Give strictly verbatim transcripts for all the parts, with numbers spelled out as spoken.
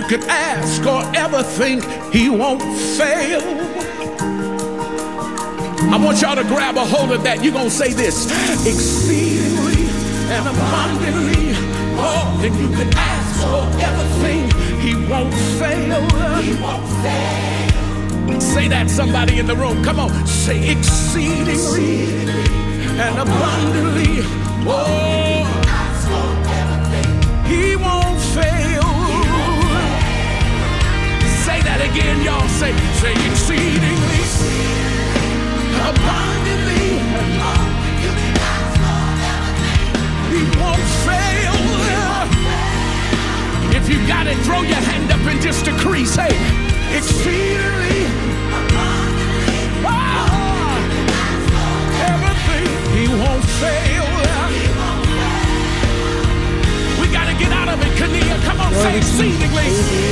could ask or ever think, he won't fail. I want y'all to grab a hold of that. You're going to say this: exceedingly and abundantly more than you could ask or ever think, he won't fail. He won't fail. Say that, somebody in the room. Come on, say exceedingly and abundantly more. He won't fail. Say that again, y'all. Say, say exceedingly, abundantly. He won't fail. If you got it, throw your hand up and just decree. Say exceedingly, oh, everything. He won't fail. We got to get out of it, Kania. Come on, say exceedingly.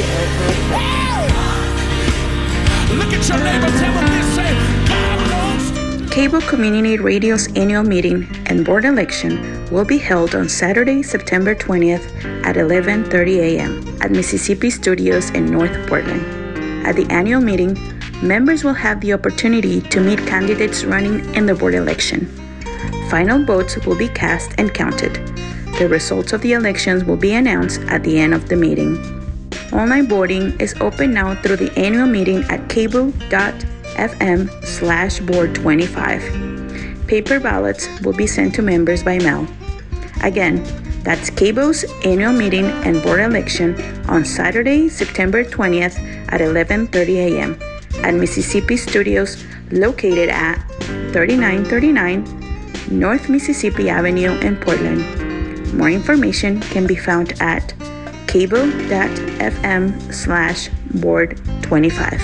Look at your neighbor, tell him this, say, God knows. Cable Community Radio's annual meeting and board election will be held on Saturday, September twentieth at eleven thirty a.m. at Mississippi Studios in North Portland. At the annual meeting, members will have the opportunity to meet candidates running in the board election. Final votes will be cast and counted. The results of the elections will be announced at the end of the meeting. Online voting is open now through the annual meeting at cable.fm slash board 25. Paper ballots will be sent to members by mail. Again, that's Cable's annual meeting and board election on Saturday, September twentieth at eleven thirty a.m. at Mississippi Studios, located at thirty-nine thirty-nine North Mississippi Avenue in Portland. More information can be found at cable.fm slash board 25.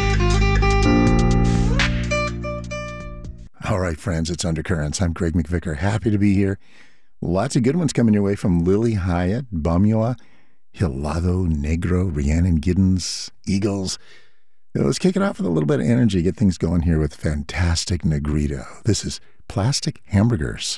All right, friends, it's Undercurrents. I'm Greg McVicker. Happy to be here. Lots of good ones coming your way from Lily Hyatt, Bamioa, Hilado Negro, Rhiannon Giddens, Eagles. Let's kick it off with a little bit of energy, get things going here with fantastic Negrito. This is Plastic Hamburgers.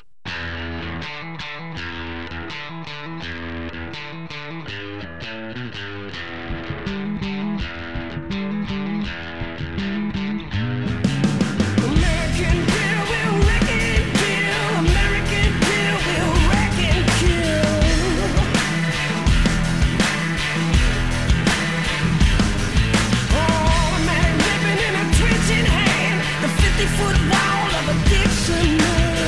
Foot wall of addiction.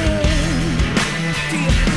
Do you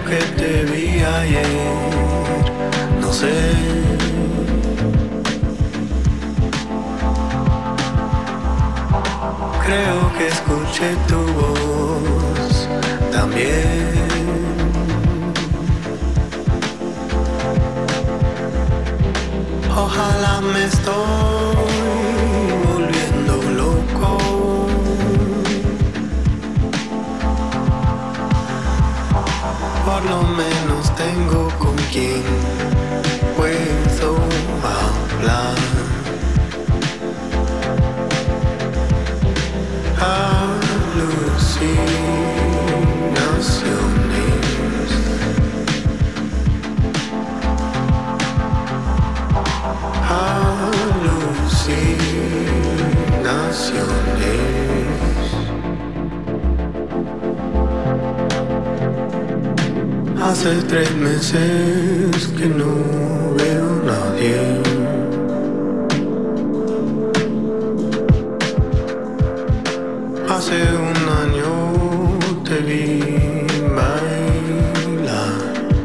que te vi ayer, no sé. Creo que escuché tu voz también. Ojalá me estoy volviendo loco. Por lo menos tengo con quien puedo hablar. Alucinaciones. Alucinaciones. Hace tres meses que no veo a nadie. Hace un año te vi bailar.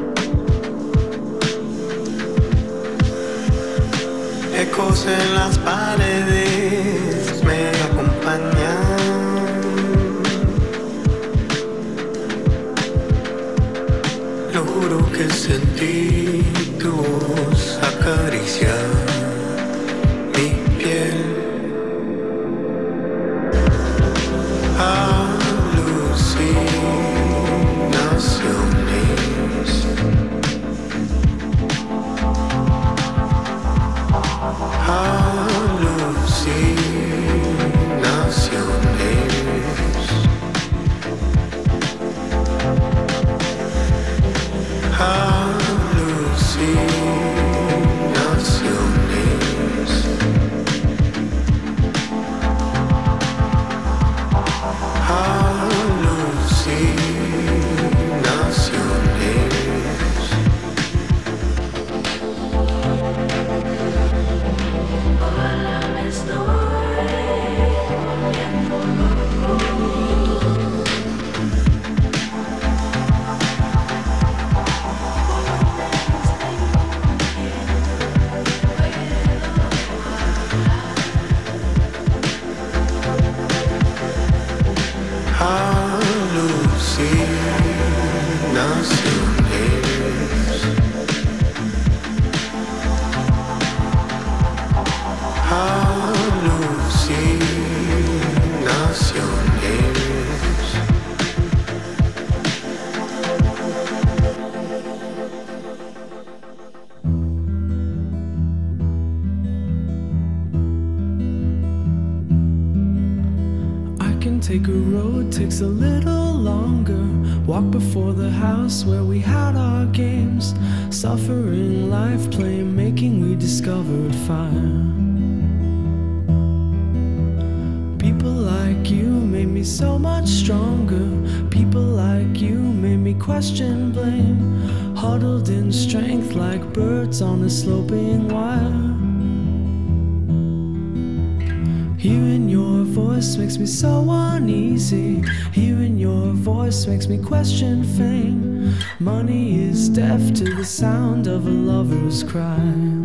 Ecos en las paredes me acompañan. Lo juro que sentí tu voz acariciar mi piel. Alucinaciones. Alucinaciones. Alucinaciones. Take a road, takes a little longer. Walk before the house where we had our games. Suffering, life, playing, making, we discovered fire. People like you made me so much stronger. People like you made me question blame. Huddled in strength like birds on a sloping wire. Hearing your voice makes me so uneasy. Hearing your voice makes me question fame. Money is deaf to the sound of a lover's cry.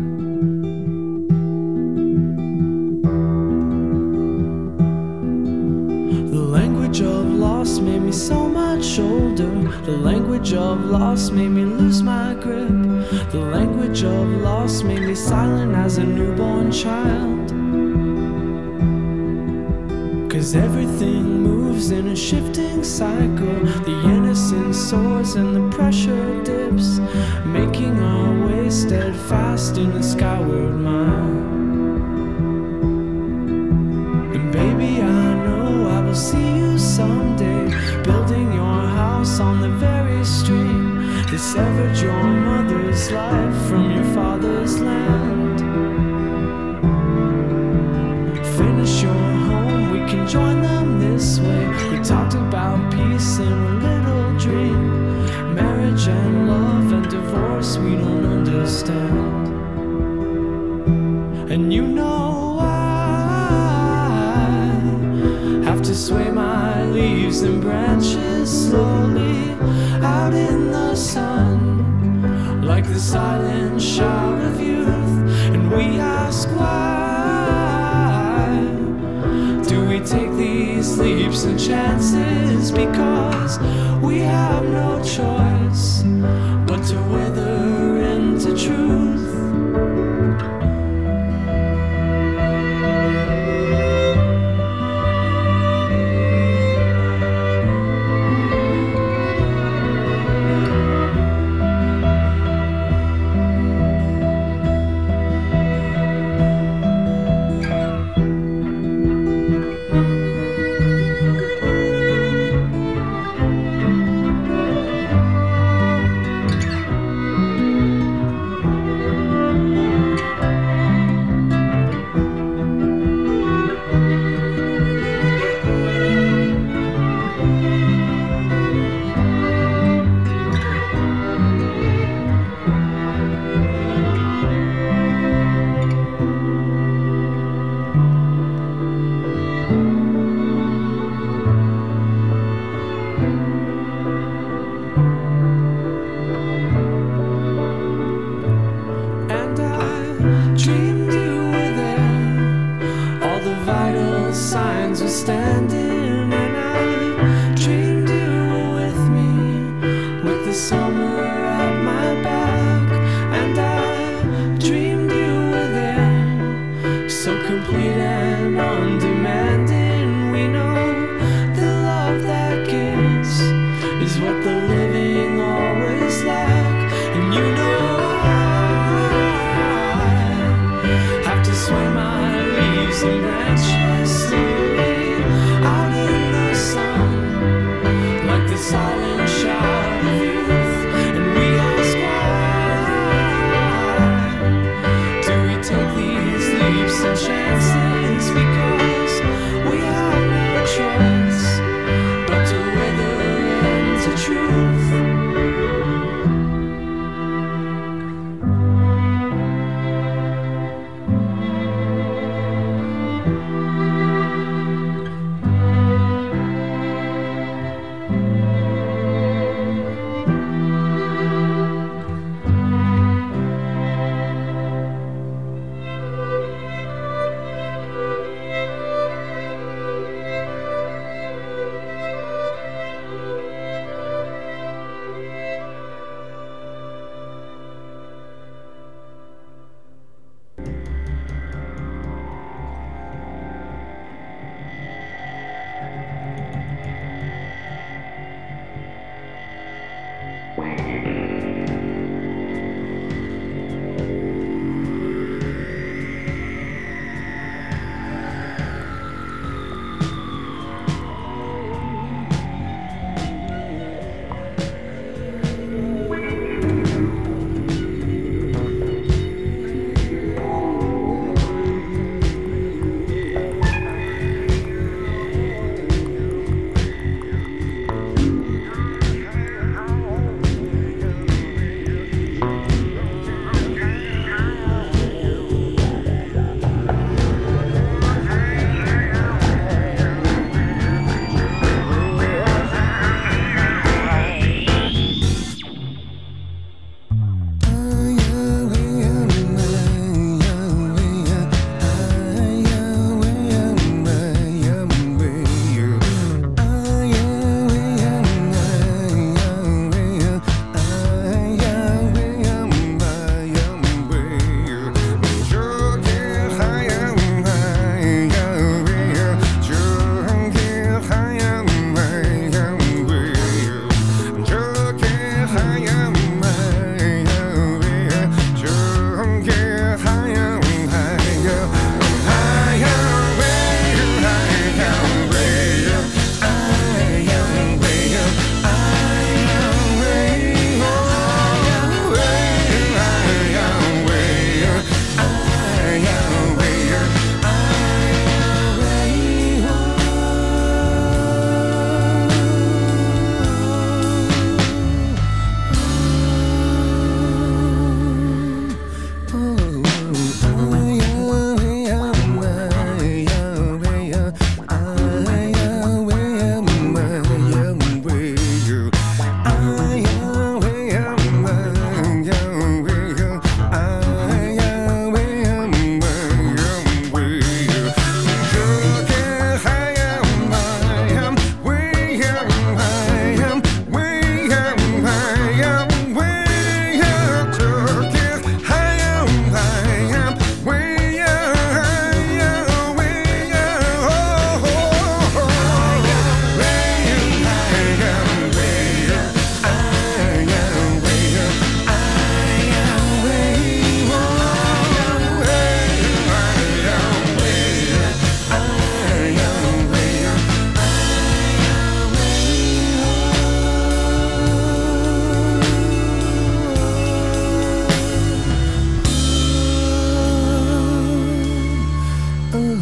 The language of loss made me so much older. The language of loss made me lose my grip. The language of loss made me silent as a newborn child. Cause everything moves in a shifting cycle. The innocence soars and the pressure dips, making our way steadfast in a skyward mile. And baby, I know I will see you someday, building your house on the very stream that severed your mother's life from your father's land. Finish your home, we can join them this way. We talked about peace in a little dream. Marriage and love and divorce we don't understand. And you know I have to sway my leaves and branches slowly out in the sun, like the silent shout of youth. And we ask why do we take these leaps and chances? Because we have no choice but to wither into truth.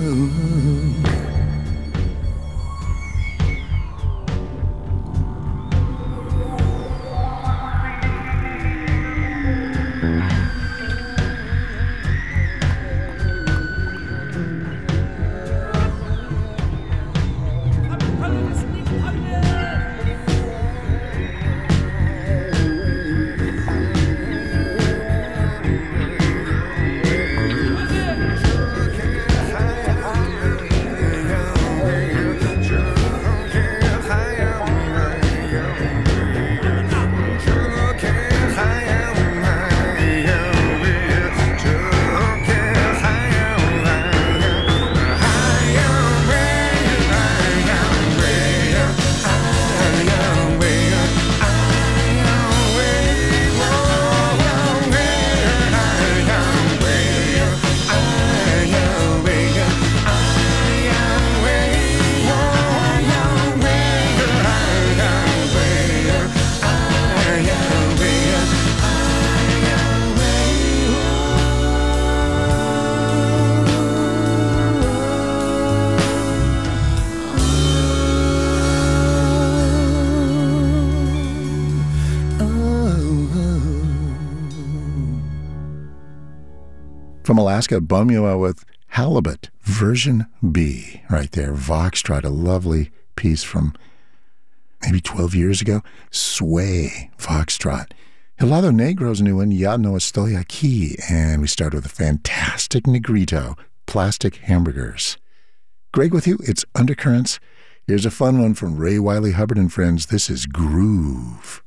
From Alaska, Bumua with Halibut, version B, right there. Voxtrot, a lovely piece from maybe twelve years ago. Sway, Voxtrot. Helado Negro's new one, Ya No Estoy Aquí. And we start with a fantastic Negrito, Plastic Hamburgers. Greg with you, it's Undercurrents. Here's a fun one from Ray Wiley Hubbard and Friends. This is Groove.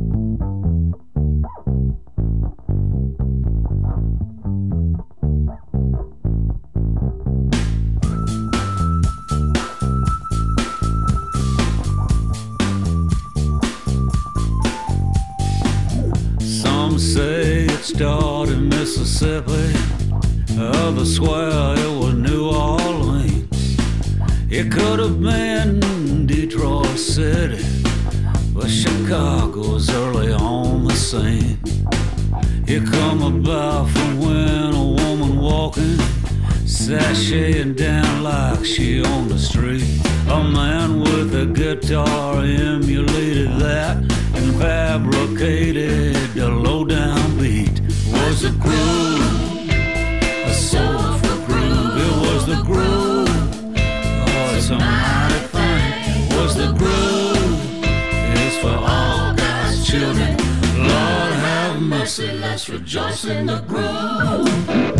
Some say it started in Mississippi, others swear it was New Orleans. It could have been Detroit City, but Chicago's early on the scene. It come about from when a woman walking, sashaying down like she on the street. A man with a guitar emulated that and fabricated a low-down beat. Was the groove, a soulful groove. It was the groove, oh, it's a mighty thing. Was the groove, it's for all God's children. Lord have mercy, let's rejoice in the groove.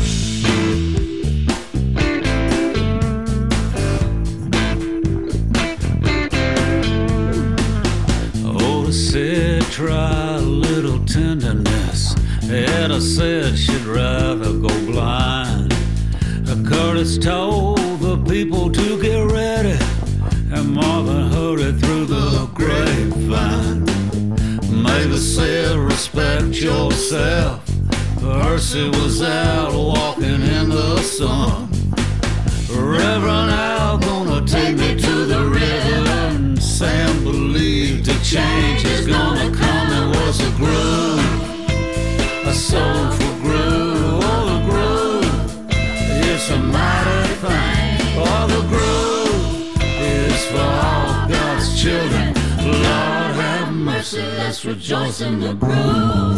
Said try a little tenderness, Etta said she'd rather go blind. Curtis told the people to get ready, and Marvin heard it through the grapevine. Mavis said respect yourself, Percy was out walking in the sun. Reverend Al gonna take me to the river, and Sam believed a change is gonna come. It was a groove, a soulful groove. Oh, the groove, it's a mighty thing. Oh, the groove is for all God's children. Lord have mercy, let's rejoice in the groove.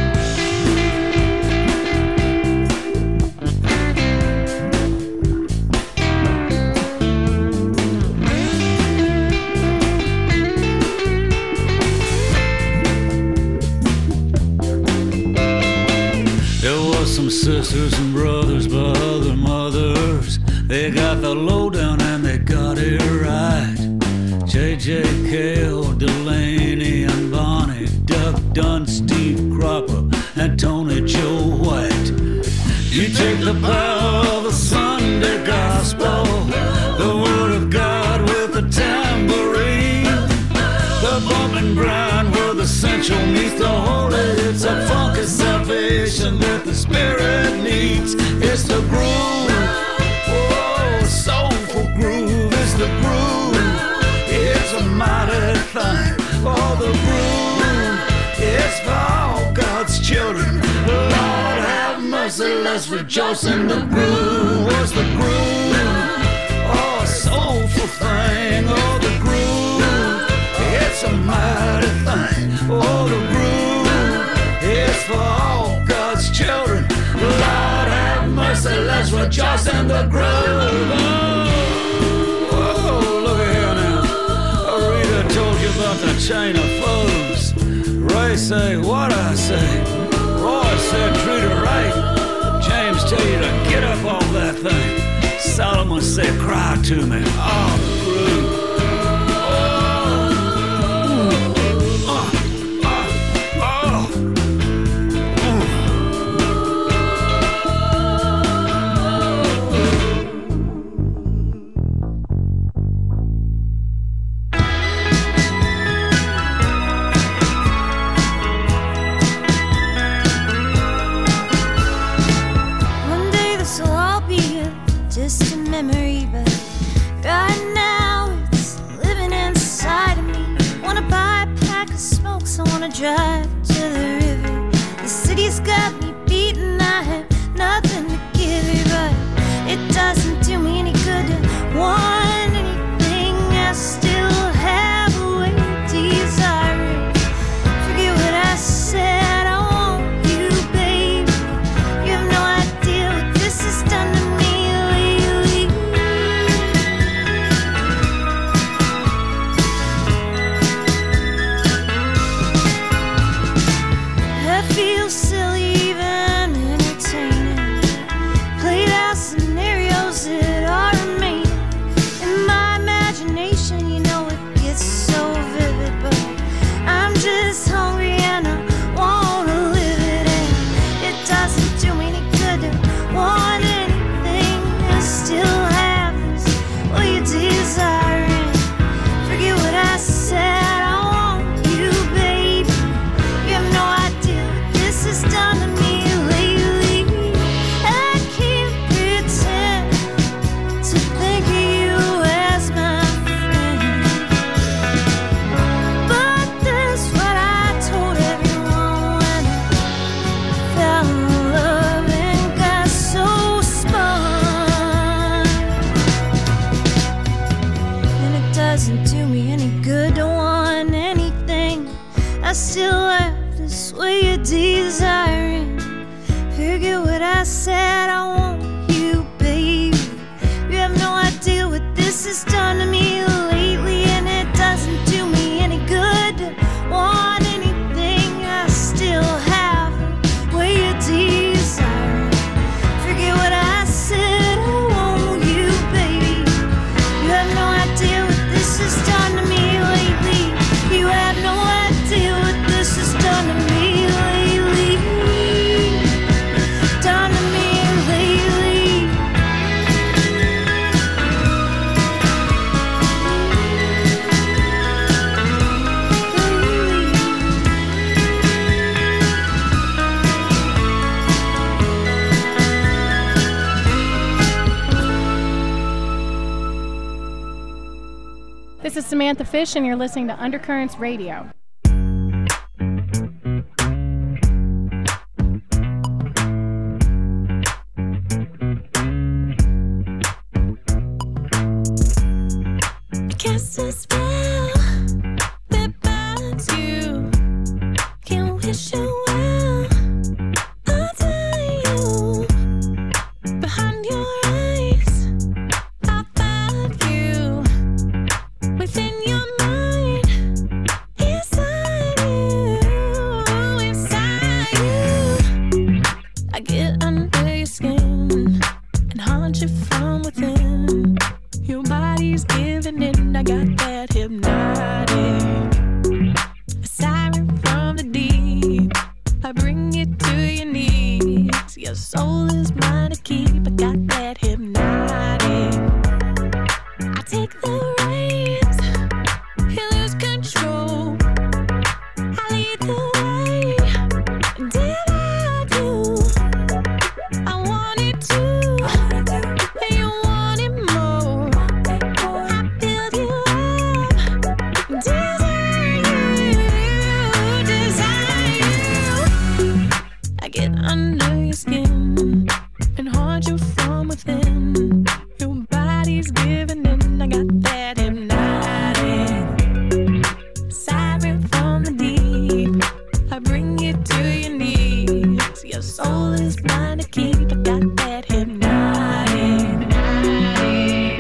Some sisters and brothers by other mothers, they got the lowdown and they got it right. J J Cale, Delaney and Bonnie, Doug Dunn, Steve Cropper and Tony Joe White. You take the power of the Sunday gospel, the word of God with a tambourine, the bump and grind where the essential meets the holy. It's a funky salvation that the Spirit needs. It's the groove, oh, soulful groove. It's the groove, it's a mighty thing. Oh, the groove, it's for all God's children. Lord have mercy, let's rejoice in the groove. What's the groove? Oh, a soulful thing. Oh, the groove, it's a mighty thing. Oh, the groove, it's for all God's children. Lord have mercy, let's rejoice in the groove. Oh, whoa, look at here now. Rita told you about the chain of foes. Ray say, what I say? Roy said, treat her right. James tell you to get up off that thing. Solomon said, cry to me. Oh, the groove. Memory, but right now it's living inside of me. Wanna buy a pack of smokes, I wanna drive to the river. The city's got me beaten, I have nothing to give it, but it doesn't do me any good to want anything. I still have a way of desiring. Forget what I said, I want you, baby. You have no idea what this has done to me. This is Samantha Fish, and you're listening to Undercurrents Radio. Cast a spell that binds you. Can't wish you well. I'll tell you. Behind your eyes, I'll find you. Within your mind, inside you, inside you. I get under your skin and haunt you from within. Your body's giving in, I got that hypnotic. A siren from the deep, I bring you to your knees. Your soul is mine to keep, I got that hypnotic. I take the reins, you lose control. I lead the way, and if I do, I want it to, and you want it more. I build you up. body's giving in. I got that hypnotic siren from the deep. I bring you to your knees. Your soul is mine to keep. I got that hypnotic, hypnotic.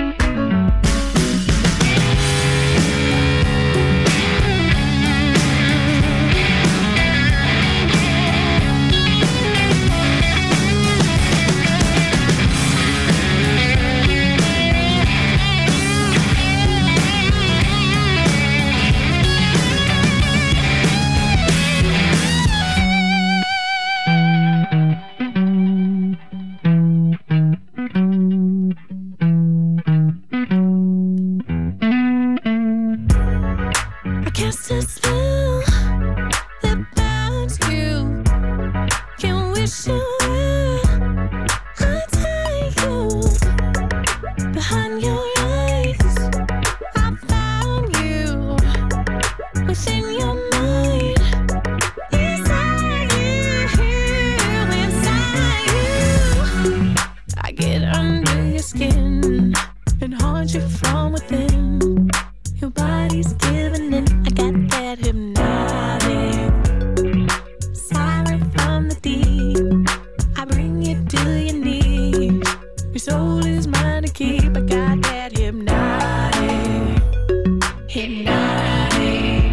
I cast a spell that binds you. Can wish you well. I take you behind your eyes. I found you within your mind. Inside you, inside you. I get under your skin and haunt you from within. Your body's giving in. I got that hypnotic siren from the deep. I bring you to your knees. Your soul is mine to keep. I got that hypnotic, hypnotic,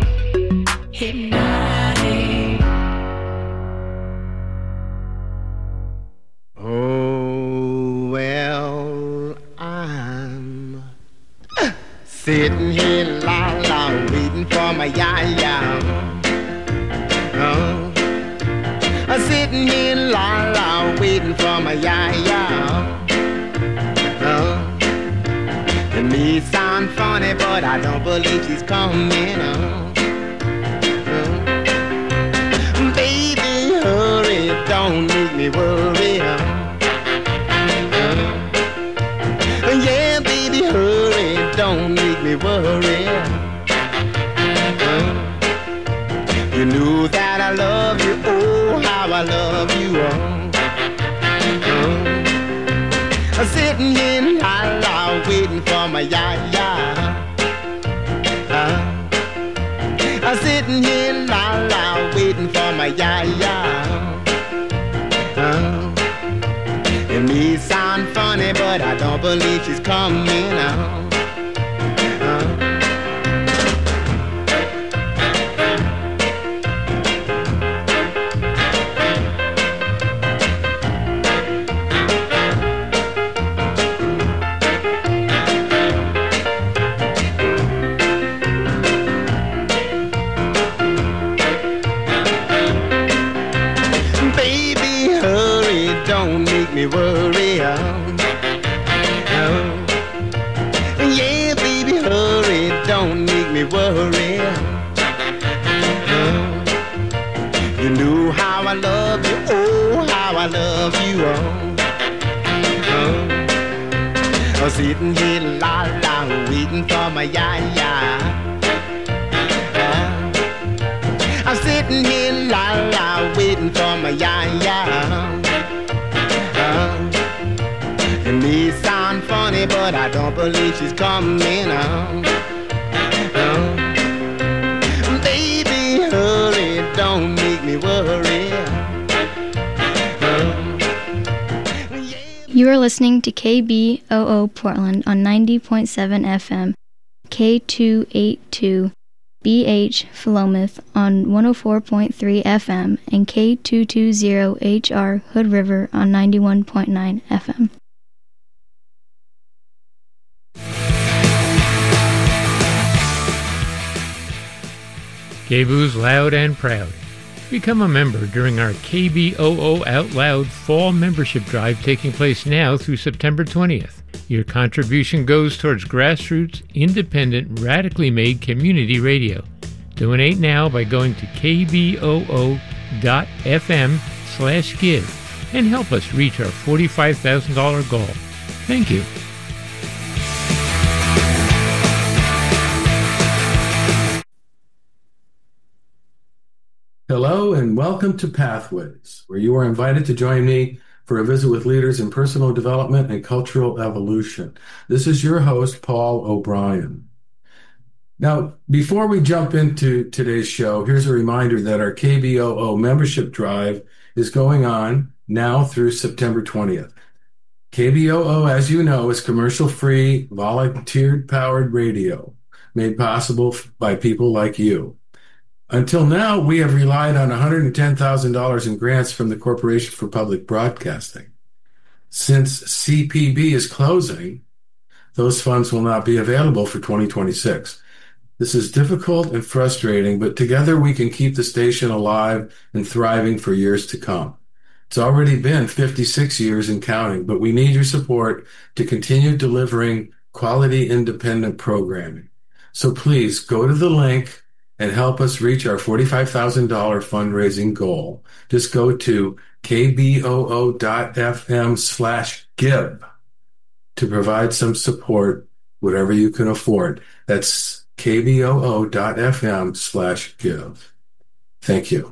hypnotic. Oh, well, I'm sitting here, la la, waiting for my ya-ya. Oh, I'm sitting here, la la, waiting for my ya-ya. Oh, it may sound funny, but I don't believe she's coming. Oh, oh. Baby, hurry, don't make me worry. Oh, oh. Yeah, baby, hurry, don't make me worry. Oh, you knew that I love you, oh, how I love you. Oh, oh. I'm sitting here, la la, waiting for my ya-ya. Uh, I'm sitting here, la la, waiting for my ya-ya. Uh, it may sound funny, but I don't believe she's coming. Uh, uh. Baby, hurry, don't make me worry. Oh, oh. Yeah, baby, hurry, don't make me worry. Oh, you knew how I love you, oh, how I love you. Oh, oh. I'm sitting here, la la, waiting for my ya-ya. Oh, I'm sitting here, la la, waiting for my ya-ya. Uh, it may sound funny, but I don't believe she's coming. Uh, uh, baby, hurry, don't make me worry. Uh, yeah. You are listening to K B O O Portland on ninety point seven F M, K two eighty-two B H Philomath on one oh four point three F M, and K two twenty H R Hood River on ninety-one point nine F M. K B O O's Loud and Proud. Become a member during our K B O O Out Loud Fall Membership Drive taking place now through September twentieth. Your contribution goes towards grassroots, independent, radically made community radio. Donate now by going to kboo dot f m slash give and help us reach our forty-five thousand dollars goal. Thank you. Hello and welcome to Pathways, where you are invited to join me for a visit with leaders in personal development and cultural evolution. This is your host, Paul O'Brien. Now, before we jump into today's show, here's a reminder that our K B O O membership drive is going on now through September twentieth. K B O O, as you know, is commercial-free, volunteer-powered radio made possible by people like you. Until now, we have relied on one hundred ten thousand dollars in grants from the Corporation for Public Broadcasting. Since C P B is closing, those funds will not be available for twenty twenty-six. This is difficult and frustrating, but together we can keep the station alive and thriving for years to come. It's already been fifty-six years and counting, but we need your support to continue delivering quality independent programming. So please go to the link and help us reach our forty-five thousand dollars fundraising goal. Just go to kboo.fm slash give to provide some support, whatever you can afford. That's kboo.fm slash give. Thank you.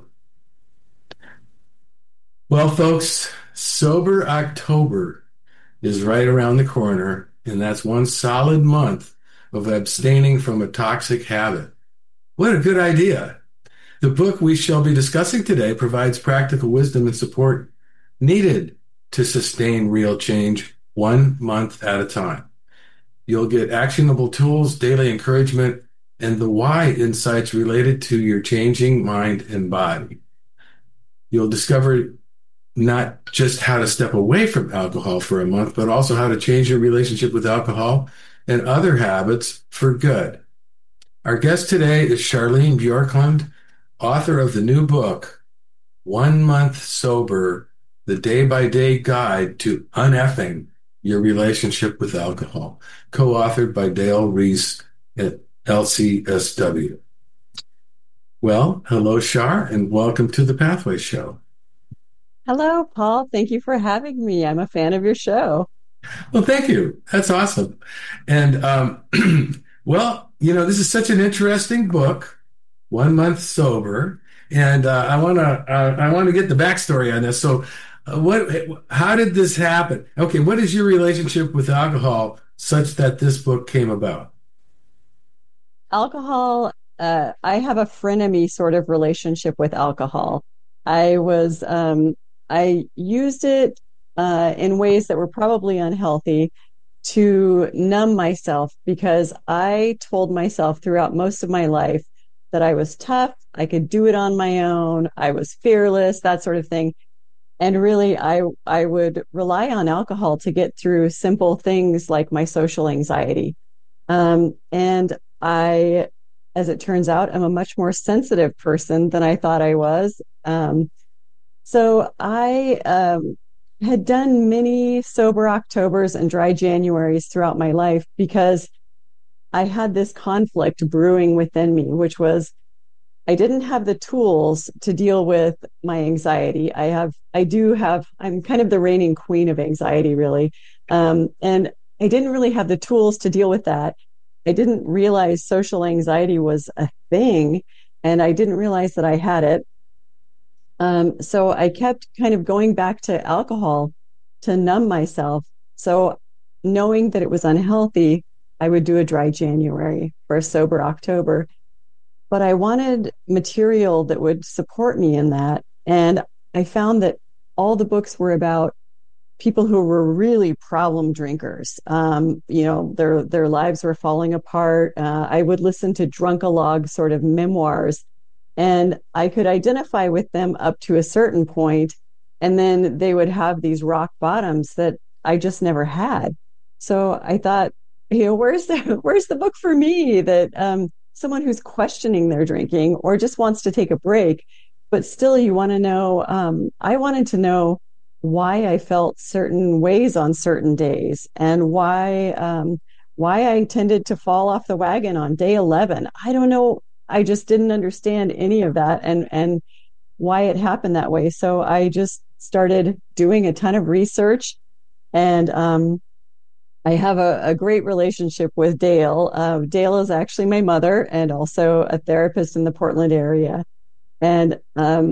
Well, folks, Sober October is right around the corner, and that's one solid month of abstaining from a toxic habit. What a good idea. The book we shall be discussing today provides practical wisdom and support needed to sustain real change one month at a time. You'll get actionable tools, daily encouragement, and the why insights related to your changing mind and body. You'll discover not just how to step away from alcohol for a month, but also how to change your relationship with alcohol and other habits for good. Our guest today is Charlene Bjorklund, author of the new book, One Month Sober, The Day-by-Day Guide to Uneffing Your Relationship with Alcohol, co-authored by Dale Reese at L C S W. Well, hello, Char, and welcome to the Pathway Show. Hello, Paul. Thank you for having me. I'm a fan of your show. Well, thank you. That's awesome. And, um, well, you know, this is such an interesting book, One Month Sober. And uh, I want to uh, I want to get the backstory on this. So uh, what? How did this happen? Okay, what is your relationship with alcohol such that this book came about? Alcohol, uh, I have a frenemy sort of relationship with alcohol. I was... Um, I used it uh, in ways that were probably unhealthy to numb myself because I told myself throughout most of my life that I was tough, I could do it on my own, I was fearless, that sort of thing. And really, I I would rely on alcohol to get through simple things like my social anxiety. Um, and I, as it turns out, I'm a much more sensitive person than I thought I was. Um, So I um, had done many sober Octobers and dry Januaries throughout my life because I had this conflict brewing within me, which was I didn't have the tools to deal with my anxiety. I have, I do have, I'm kind of the reigning queen of anxiety, really. Um, and I didn't really have the tools to deal with that. I didn't realize social anxiety was a thing, and I didn't realize that I had it. Um, so I kept kind of going back to alcohol to numb myself. So knowing that it was unhealthy, I would do a dry January for a sober October. But I wanted material that would support me in that. And I found that all the books were about people who were really problem drinkers. Um, you know, their their lives were falling apart. Uh, I would listen to drunk-a-log sort of memoirs, and I could identify with them up to a certain point, and then they would have these rock bottoms that I just never had. So I thought, you know, where's the where's the book for me that um, someone who's questioning their drinking or just wants to take a break, but still you want to know. Um, I wanted to know why I felt certain ways on certain days, and why um, why I tended to fall off the wagon on day eleven. I don't know. I just didn't understand any of that, and and why it happened that way. So I just started doing a ton of research, and um, I have a, a great relationship with Dale. Uh, Dale is actually my mother and also a therapist in the Portland area. And um,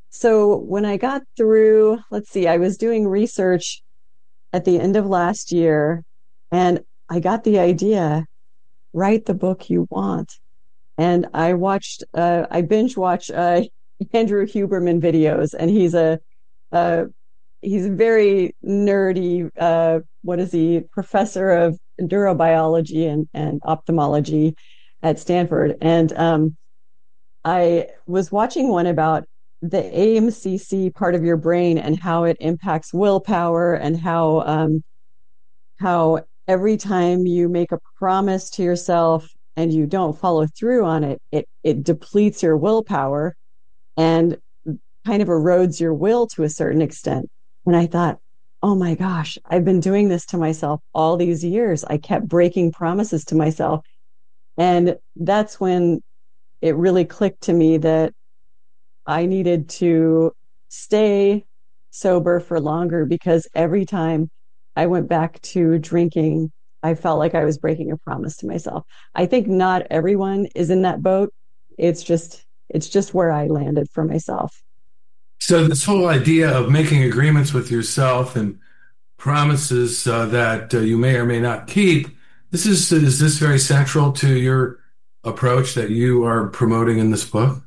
so when I got through, let's see, I was doing research at the end of last year, and I got the idea, write the book you want. And I watched, uh, I binge watch uh, Andrew Huberman videos, and he's a, uh, he's very nerdy. Uh, what is he? Professor of neurobiology and, and ophthalmology at Stanford. And um, I was watching one about the A M C C part of your brain and how it impacts willpower, and how um, how every time you make a promise to yourself and you don't follow through on it, it it depletes your willpower and kind of erodes your will to a certain extent. And I thought, oh my gosh, I've been doing this to myself all these years. I kept breaking promises to myself. And that's when it really clicked to me that I needed to stay sober for longer, because every time I went back to drinking, I felt like I was breaking a promise to myself. I think not everyone is in that boat. It's just, it's just where I landed for myself. So this whole idea of making agreements with yourself and promises uh, that uh, you may or may not keep, this is, is this very central to your approach that you are promoting in this book?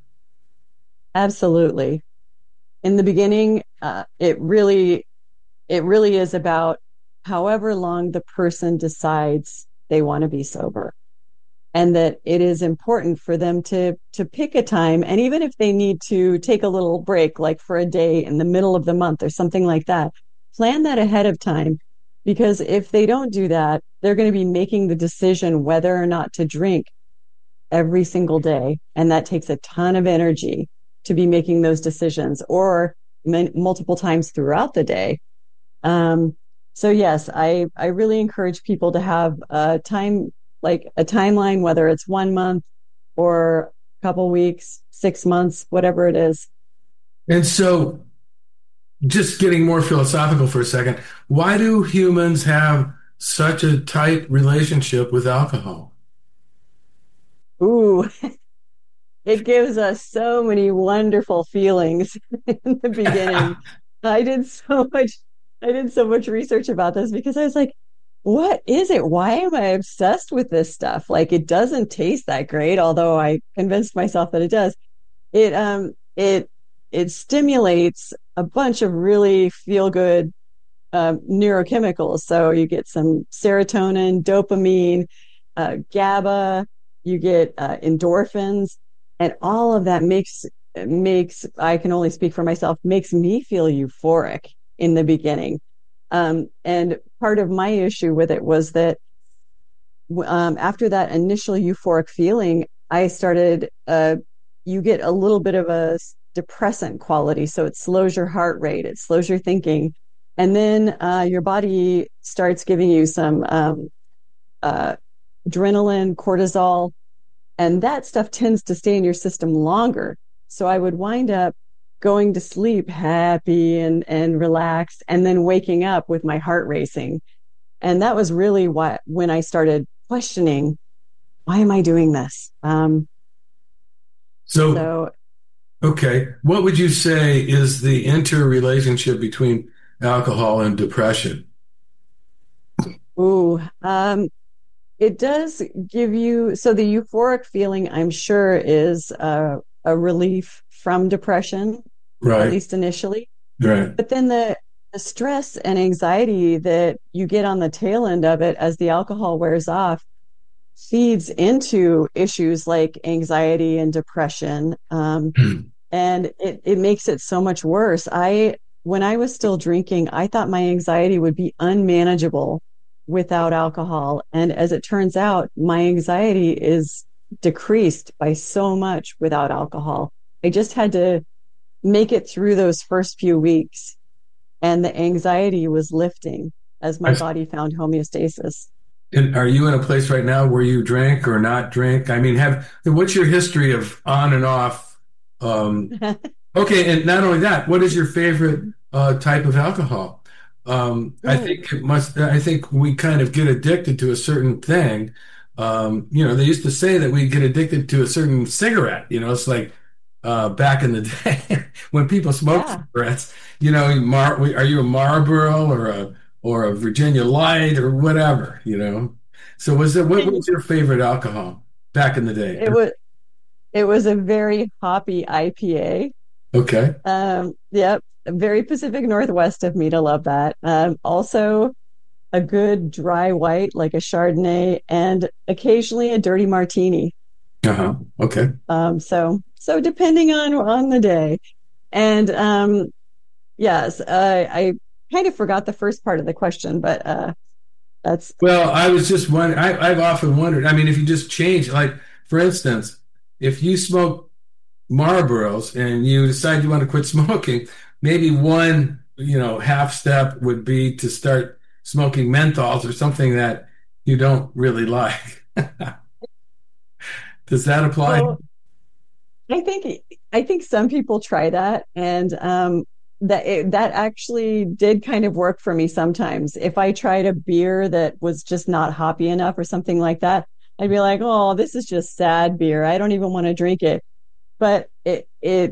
Absolutely. In the beginning, uh, it really, it really is about however long the person decides they want to be sober, and that it is important for them to to pick a time. And even if they need to take a little break, like for a day in the middle of the month or something like that, plan that ahead of time. Because if they don't do that, they're going to be making the decision whether or not to drink every single day. And that takes a ton of energy to be making those decisions, or m- multiple times throughout the day. Um, so yes, I, I really encourage people to have a time, like a timeline, whether it's one month or a couple weeks, six months, whatever it is. And so, just getting more philosophical for a second, why do humans have such a tight relationship with alcohol? Ooh, it gives us so many wonderful feelings in the beginning. I did so much, I did so much research about this, because I was like, what is it? Why am I obsessed with this stuff? Like, it doesn't taste that great, although I convinced myself that it does. It, um, it, it stimulates a bunch of really feel good, uh, neurochemicals. So you get some serotonin, dopamine, uh, GABA, you get, uh, endorphins, and all of that makes, makes, I can only speak for myself, makes me feel euphoric in the beginning. Um, and part of my issue with it was that um, after that initial euphoric feeling, I started, uh, you get a little bit of a depressant quality. So it slows your heart rate, it slows your thinking. And then uh, your body starts giving you some um, uh, adrenaline, cortisol, and that stuff tends to stay in your system longer. So I would wind up going to sleep happy and, and relaxed, and then waking up with my heart racing. And that was really what, when I started questioning, why am I doing this? Um, so, so, okay. What would you say is the interrelationship between alcohol and depression? Ooh, um, it does give you, so the euphoric feeling, I'm sure, is uh, a relief from depression, right, at least initially. Right. But then the, the stress and anxiety that you get on the tail end of it as the alcohol wears off feeds into issues like anxiety and depression. Um, and it, it makes it so much worse. I, when I was still drinking, I thought my anxiety would be unmanageable without alcohol. And as it turns out, my anxiety is decreased by so much without alcohol. I just had to make it through those first few weeks, and the anxiety was lifting as my body found homeostasis. And are you in a place right now where you drink or not drink? I mean, have what's your history of on and off? Um, okay, and not only that, what is your favorite uh, type of alcohol? Um, I think it must. I think we kind of get addicted to a certain thing. Um, you know, they used to say that we get addicted to a certain cigarette. You know, it's like uh, back in the day when people smoked Yeah. cigarettes. You know, Mar- are you a Marlboro or a or a Virginia Light or whatever? You know. So was it what was your favorite alcohol back in the day? It was it was a very hoppy I P A. Okay. Um, yep, very Pacific Northwest of me to love that. Um, also a good dry white like a Chardonnay and occasionally a dirty martini. Uh-huh. Okay. Um, so so depending on on the day. And um, yes, uh, I kind of forgot the first part of the question, but uh, that's Well, I was just wondering, I, I've often wondered, I mean, if you just change, like, for instance, if you smoke Marlboros and you decide you want to quit smoking, maybe one, you know, half step would be to start smoking menthols or something that you don't really like. Does that apply? well, I think I think some people try that, and um, that it, that actually did kind of work for me sometimes. If I tried a beer that was just not hoppy enough or something like that, I'd be like, "Oh, this is just sad beer. I don't even want to drink it." But it it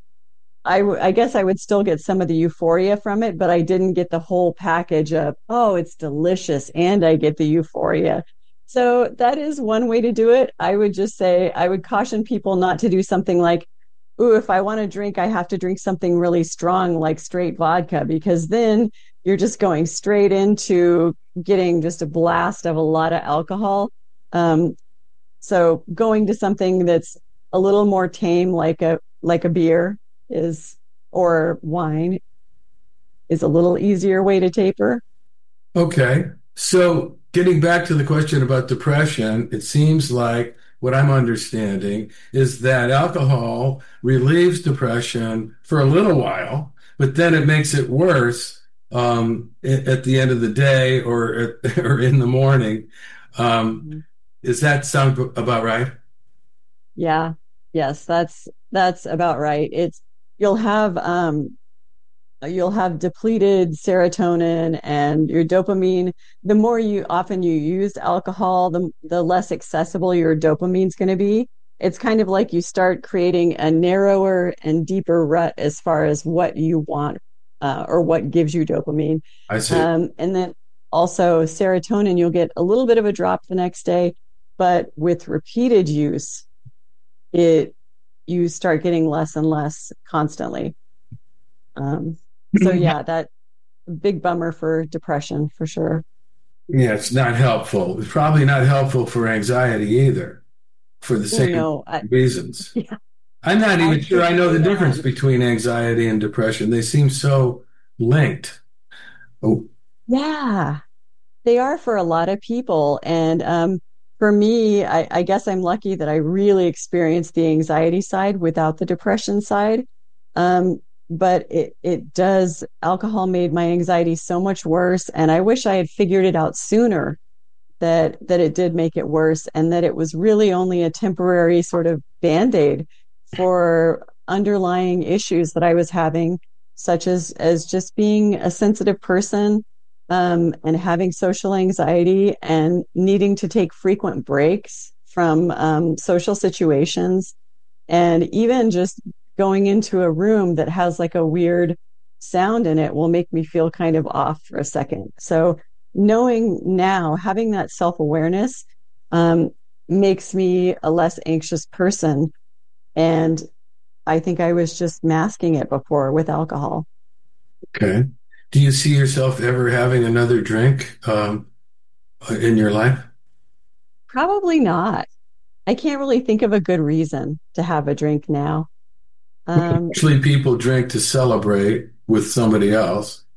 I w- I guess I would still get some of the euphoria from it, but I didn't get the whole package of, oh, it's delicious, and I get the euphoria. So that is one way to do it. I would just say I would caution people not to do something like, ooh, if I want to drink, I have to drink something really strong like straight vodka, because then you're just going straight into getting just a blast of a lot of alcohol. Um, so going to something that's a little more tame, like a like a beer is, or wine is a little easier way to taper. Okay. So getting back to the question about depression, it seems like what I'm understanding is that alcohol relieves depression for a little while, but then it makes it worse um, a- at the end of the day or at, or in the morning. Um, does that sound about right? Yeah. Yes, that's that's about right. It's you'll have um you'll have depleted serotonin and your dopamine. The more you often you use alcohol, the the less accessible your dopamine's going to be. It's kind of like you start creating a narrower and deeper rut as far as what you want uh, or what gives you dopamine. I see. Um, and then also serotonin, you'll get a little bit of a drop the next day, but with repeated use, it you start getting less and less constantly. Um, so yeah, that big bummer for depression for sure. Yeah, it's not helpful. It's probably not helpful for anxiety either, for the You same know, I, reasons. yeah, I'm not I even sure I know the think difference um, between anxiety and depression. They seem so linked. Oh, yeah, they are for a lot of people. And um, for me, I, I guess I'm lucky that I really experienced the anxiety side without the depression side. Um, but it, it does, alcohol made my anxiety so much worse. And I wish I had figured it out sooner that, that it did make it worse and that it was really only a temporary sort of band-aid for underlying issues that I was having, such as, as just being a sensitive person um, and having social anxiety and needing to take frequent breaks from um, social situations, and even just going into a room that has like a weird sound in it will make me feel kind of off for a second. So knowing now, having that self-awareness um, makes me a less anxious person. And I think I was just masking it before with alcohol. okay. Do you see yourself ever having another drink um, in your life? Probably not. I can't really think of a good reason to have a drink now. Um, Actually, people drink to celebrate with somebody else.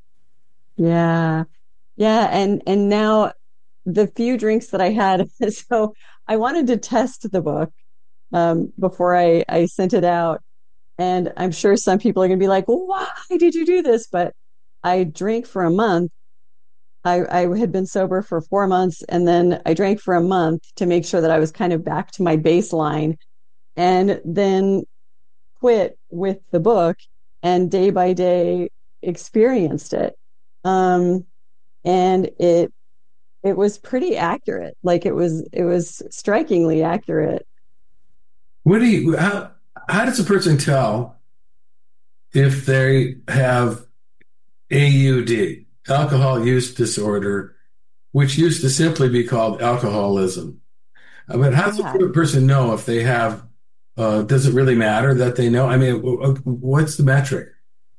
yeah. Yeah. And, and now the few drinks that I had, so I wanted to test the book um, before I, I sent it out. And I'm sure some people are going to be like, well, why did you do this? But I drank for a month. I, I had been sober for four months and then I drank for a month to make sure that I was kind of back to my baseline, and then quit with the book and day by day experienced it. Um, and it, it was pretty accurate. Like it was, it was strikingly accurate. What do you, how, how does a person tell if they have A U D, alcohol use disorder, which used to simply be called alcoholism? I mean, how does Yeah. a person know if they have, uh, does it really matter that they know? I mean, w- w- what's the metric?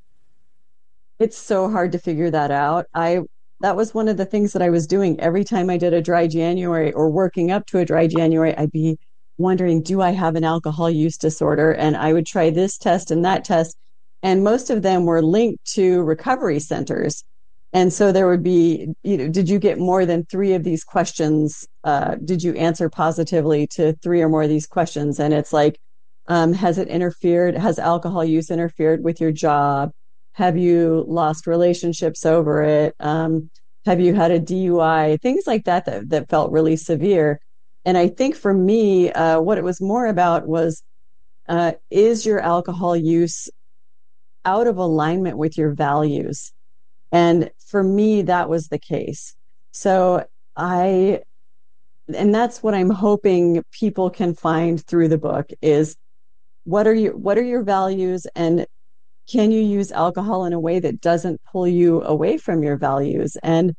It's so hard to figure that out. I that was one of the things that I was doing every time I did a dry January or working up to a dry January. I'd be wondering, do I have an alcohol use disorder? And I would try this test and that test. And most of them were linked to recovery centers. And so there would be, you know, did you get more than three of these questions? Uh, did you answer positively to three or more of these questions? And it's like, um, has it interfered? Has alcohol use interfered with your job? Have you lost relationships over it? Um, have you had a D U I? Things like that, that that felt really severe. And I think for me, uh, what it was more about was, uh, is your alcohol use out of alignment with your values? And for me, that was the case. So I, and that's what I'm hoping people can find through the book is what are your, what are your values, and can you use alcohol in a way that doesn't pull you away from your values? And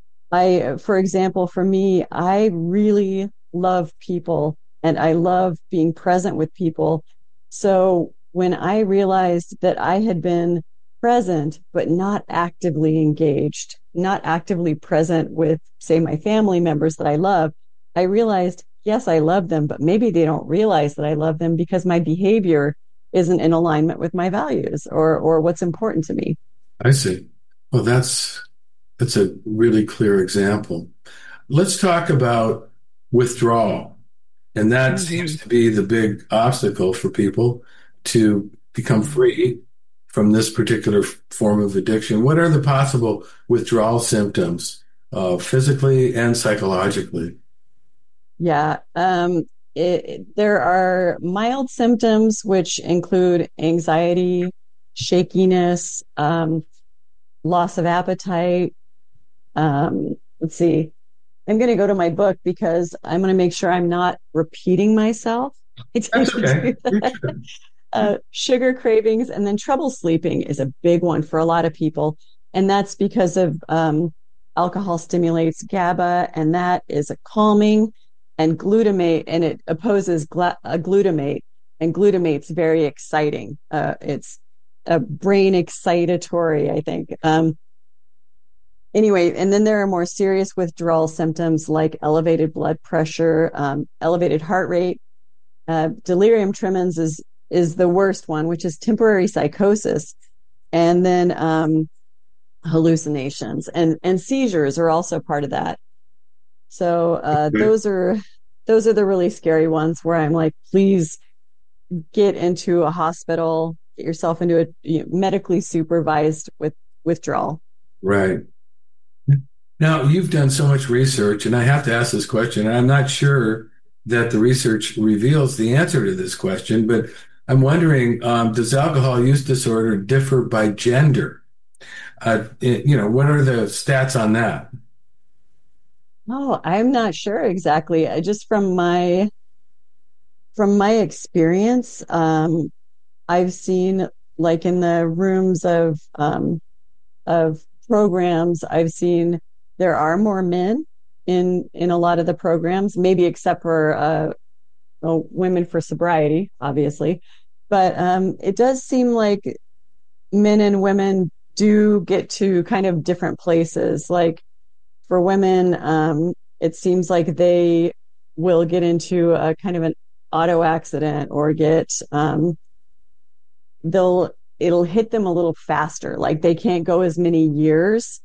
I, for example, for me, I really love people and I love being present with people. So when I realized that I had been present, but not actively engaged, not actively present with, say, my family members that I love, I realized, yes, I love them, but maybe they don't realize that I love them because my behavior isn't in alignment with my values or or what's important to me. I see. Well, that's that's a really clear example. Let's talk about withdrawal. And that Mhm. seems to be the big obstacle for people to become free from this particular f- form of addiction. What are the possible withdrawal symptoms, uh, physically and psychologically? Yeah. Um, it, it- there are mild symptoms, which include anxiety, shakiness, um, loss of appetite. Um, let's see. I'm going to go to my book because I'm going to make sure I'm not repeating myself. I tend That's to okay. do that. Uh, sugar cravings, and then trouble sleeping is a big one for a lot of people. And that's because of um, alcohol stimulates GABA, and that is a calming, and glutamate, and it opposes gla- uh, glutamate, and glutamate's very exciting. Uh, it's a brain excitatory, I think. Um, anyway, and then there are more serious withdrawal symptoms like elevated blood pressure, um, elevated heart rate. Uh, delirium tremens is is the worst one, which is temporary psychosis, and then um, hallucinations and and seizures are also part of that. So uh, Okay. those are those are the really scary ones where I'm like, please get into a hospital, get yourself into a you know, medically supervised with withdrawal. Right. Now, you've done so much research, and I have to ask this question, and I'm not sure that the research reveals the answer to this question, but I'm wondering, um, does alcohol use disorder differ by gender? Uh, it- you know, what are the stats on that? Oh, I'm not sure exactly. I just from my from my experience, um, I've seen like in the rooms of um, of programs, I've seen there are more men in in a lot of the programs, maybe except for uh, well, women for sobriety, obviously. But um, it does seem like men and women do get to kind of different places. Like for women, um, it seems like they will get into a kind of an auto accident or get um, they'll it'll hit them a little faster. Like they can't go as many years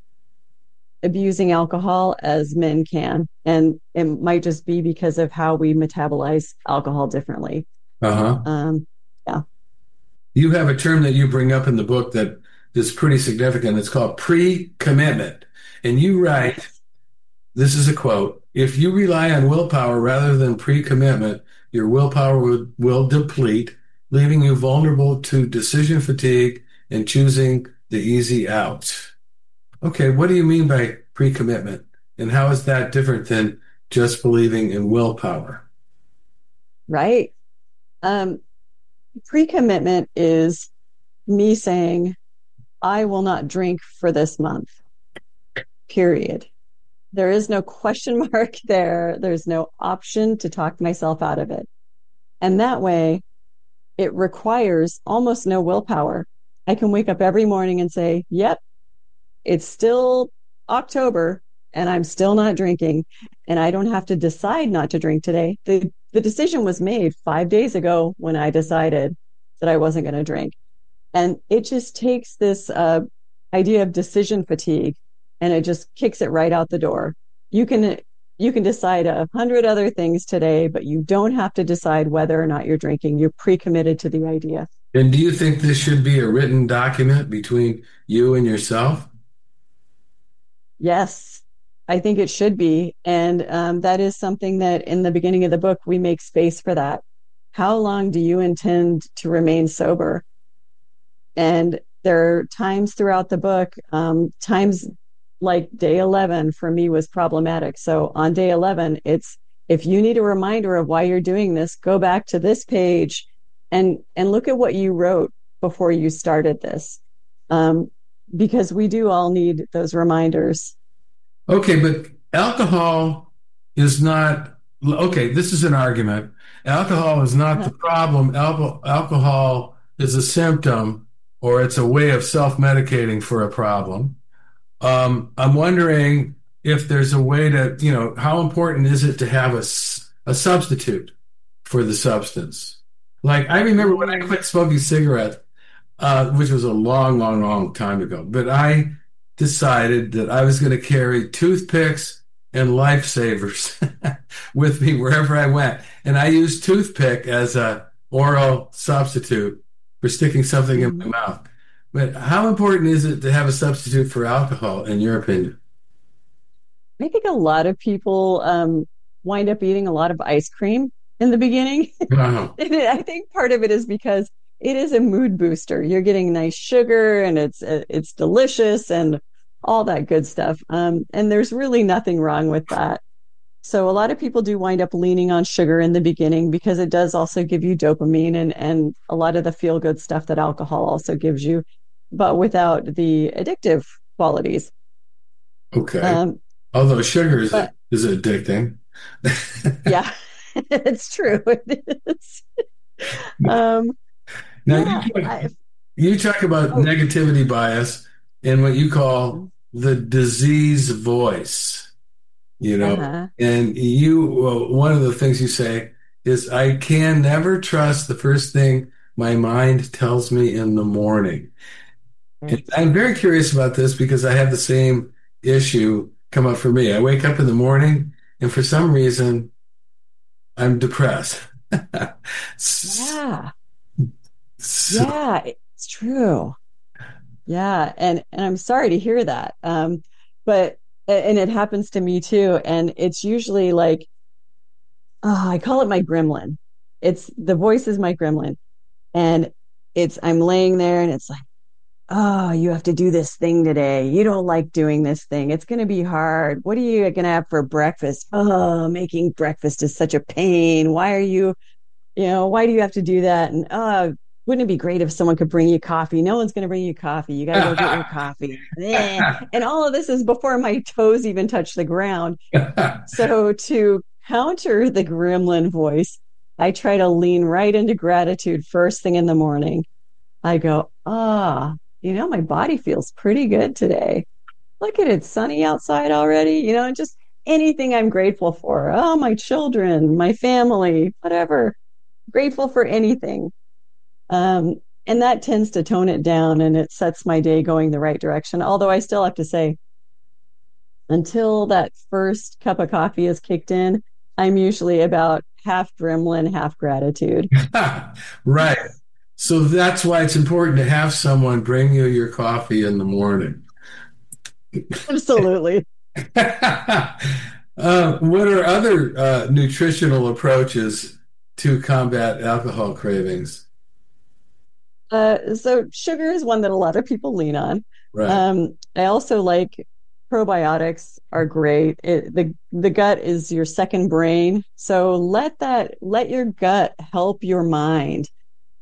abusing alcohol as men can. And it might just be because of how we metabolize alcohol differently. Uh-huh. Um, yeah. You have a term that you bring up in the book that is pretty significant. It's called pre-commitment. And you write, this is a quote, if you rely on willpower rather than pre-commitment, your willpower will, will deplete, leaving you vulnerable to decision fatigue and choosing the easy out. Okay, what do you mean by pre-commitment? And how is that different than just believing in willpower? Right. Um, pre-commitment is me saying, I will not drink for this month, period. There is no question mark there. There's no option to talk myself out of it. And that way, it requires almost no willpower. I can wake up every morning and say, yep, it's still October and I'm still not drinking. And I don't have to decide not to drink today. The, the decision was made five days ago when I decided that I wasn't going to drink. And it just takes this uh, idea of decision fatigue and it just kicks it right out the door. You can you can decide a hundred other things today, but you don't have to decide whether or not you're drinking. You're pre-committed to the idea. And do you think this should be a written document between you and yourself? Yes, I think it should be. And um, that is something that in the beginning of the book, we make space for that. How long do you intend to remain sober? And there are times throughout the book, um, times like day eleven for me was problematic. So on day eleven, it's if you need a reminder of why you're doing this, go back to this page and and look at what you wrote before you started this. Um, because we do all need those reminders. Okay, but alcohol is not, okay, this is an argument. Alcohol is not the problem. Alcohol, alcohol is a symptom, or it's a way of self-medicating for a problem. Um, I'm wondering if there's a way to, you know, how important is it to have a, a substitute for the substance? Like, I remember when I quit smoking cigarettes, uh, which was a long, long, long time ago, but I decided that I was going to carry toothpicks and lifesavers with me wherever I went. And I used toothpick as a oral substitute for sticking something in my mouth. But how important is it to have a substitute for alcohol, in your opinion? I think a lot of people um, wind up eating a lot of ice cream in the beginning. Uh-huh. And I think part of it is because it is a mood booster. You're getting nice sugar and it's it's delicious and all that good stuff. Um, and there's really nothing wrong with that. So a lot of people do wind up leaning on sugar in the beginning because it does also give you dopamine and, and a lot of the feel-good stuff that alcohol also gives you, but without the addictive qualities. Okay. Um, Although sugar is, but, is addicting. Yeah, it's true. It is. Um, now, yeah, you, talk, I, you talk about oh. negativity bias and what you call the disease voice, you know, uh-huh. and you, well, one of the things you say is, I can never trust the first thing my mind tells me in the morning. And I'm very curious about this because I have the same issue come up for me. I wake up in the morning and for some reason I'm depressed. Yeah. So, Yeah, it's true. Yeah. And, and I'm sorry to hear that. Um, but, and it happens to me too. And it's usually like, oh, I call it my gremlin. It's the voice is my gremlin. And it's, I'm laying there and it's like, oh, you have to do this thing today. You don't like doing this thing. It's going to be hard. What are you going to have for breakfast? Oh, making breakfast is such a pain. Why are you, you know, why do you have to do that? And, oh, wouldn't it be great if someone could bring you coffee? No one's going to bring you coffee. You got to go get your coffee. And all of this is before my toes even touch the ground. So to counter the gremlin voice, I try to lean right into gratitude first thing in the morning. I go, ah, oh, you know, my body feels pretty good today. Look at it, sunny outside already. You know, just anything I'm grateful for. Oh, my children, my family, whatever. Grateful for anything. Um, and that tends to tone it down and it sets my day going the right direction. Although I still have to say, until that first cup of coffee is kicked in, I'm usually about half gremlin, half gratitude. Right. So that's why it's important to have someone bring you your coffee in the morning. Absolutely. uh, what are other uh, nutritional approaches to combat alcohol cravings? Uh, so sugar is one that a lot of people lean on. Right. Um, I also like probiotics are great. It, the the gut is your second brain, so let that let your gut help your mind.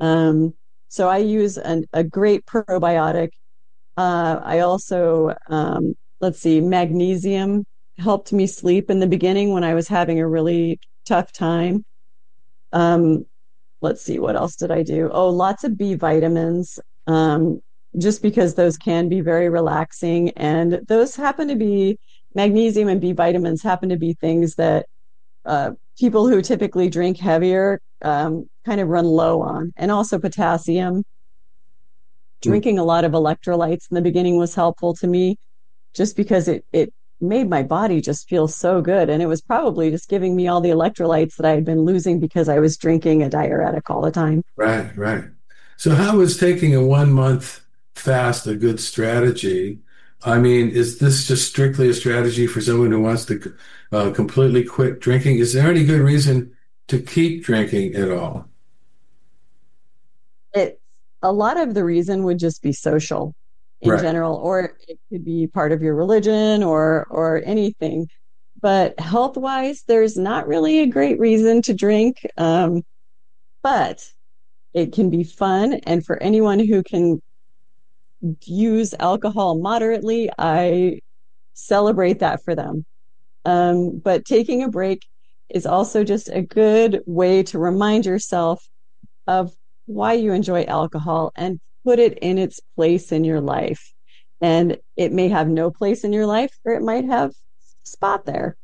Um, so I use an, a great probiotic. Uh, I also, um, let's see, magnesium helped me sleep in the beginning when I was having a really tough time. Um, let's see, what else did I do? Oh, lots of B vitamins, um, just because those can be very relaxing. And those happen to be, magnesium and B vitamins happen to be things that uh, people who typically drink heavier um, kind of run low on. And also potassium. Drinking a lot of electrolytes in the beginning was helpful to me just because it, it made my body just feel so good. And it was probably just giving me all the electrolytes that I had been losing because I was drinking a diuretic all the time. Right, right. So how is taking a one month fast a good strategy? I mean, is this just strictly a strategy for someone who wants to uh, completely quit drinking? Is there any good reason to keep drinking at all? It, a lot of the reason would just be social in Right. general, or it could be part of your religion or or anything. But health wise, there's not really a great reason to drink. Um, but it can be fun. And for anyone who can use alcohol moderately, I celebrate that for them. Um, but taking a break is also just a good way to remind yourself of why you enjoy alcohol and put it in its place in your life. And it may have no place in your life, or it might have a spot there.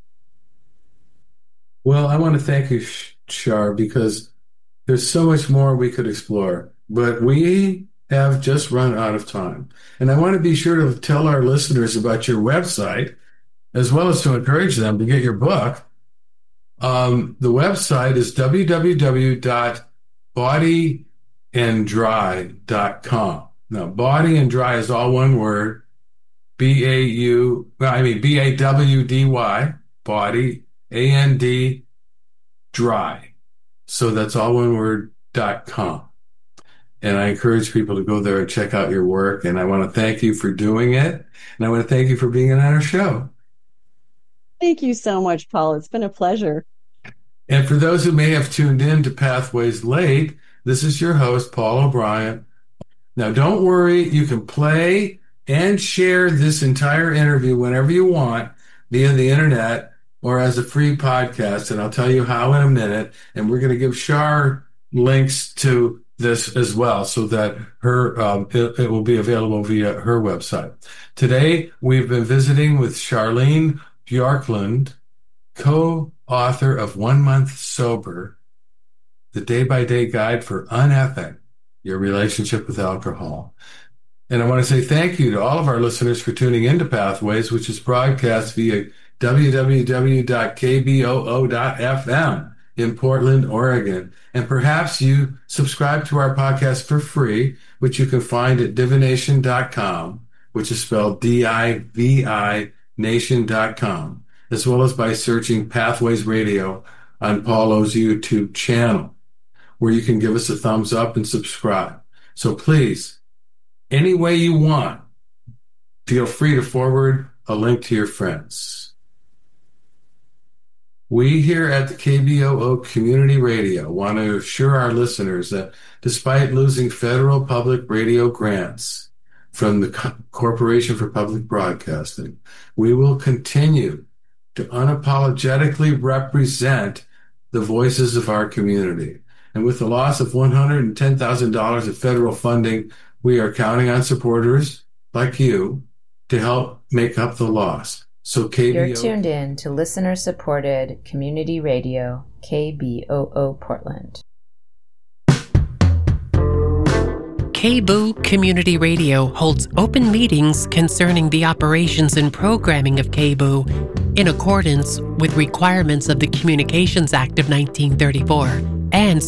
Well, I want to thank you, Shar, because there's so much more we could explore, but we have just run out of time. And I want to be sure to tell our listeners about your website, as well as to encourage them to get your book. Um, the website is w w w dot body and dry dot com. Now, body and dry is all one word. B A U, well, I mean, B A W D Y, body, A N D, dry. So that's all one word, dot com. And I encourage people to go there and check out your work. And I want to thank you for doing it. And I want to thank you for being on our show. Thank you so much, Paul. It's been a pleasure. And for those who may have tuned in to Pathways late, this is your host, Paul O'Brien. Now, don't worry. You can play and share this entire interview whenever you want via the internet or as a free podcast. And I'll tell you how in a minute. And we're going to give Shar links to this as well so that her um, it, it will be available via her website. Today, we've been visiting with Charlene Bjorklund, co-author of One Month Sober, the day-by-day guide for uneffing your relationship with alcohol. And I want to say thank you to all of our listeners for tuning into Pathways, which is broadcast via w w w dot k b o o dot f m in Portland, Oregon. And perhaps you subscribe to our podcast for free, which you can find at divination dot com, which is spelled D I V I nation dot com, as well as by searching Pathways Radio on Paul O's YouTube channel, where you can give us a thumbs up and subscribe. So please, any way you want, feel free to forward a link to your friends. We here at the K B O O Community Radio want to assure our listeners that despite losing federal public radio grants from the Co- Corporation for Public Broadcasting, we will continue to unapologetically represent the voices of our community. And with the loss of one hundred ten thousand dollars of federal funding, we are counting on supporters like you to help make up the loss. So K B O... You're tuned in to listener-supported community radio, K B O O Portland. K B O O Community Radio holds open meetings concerning the operations and programming of K B O O in accordance with requirements of the Communications Act of nineteen thirty-four and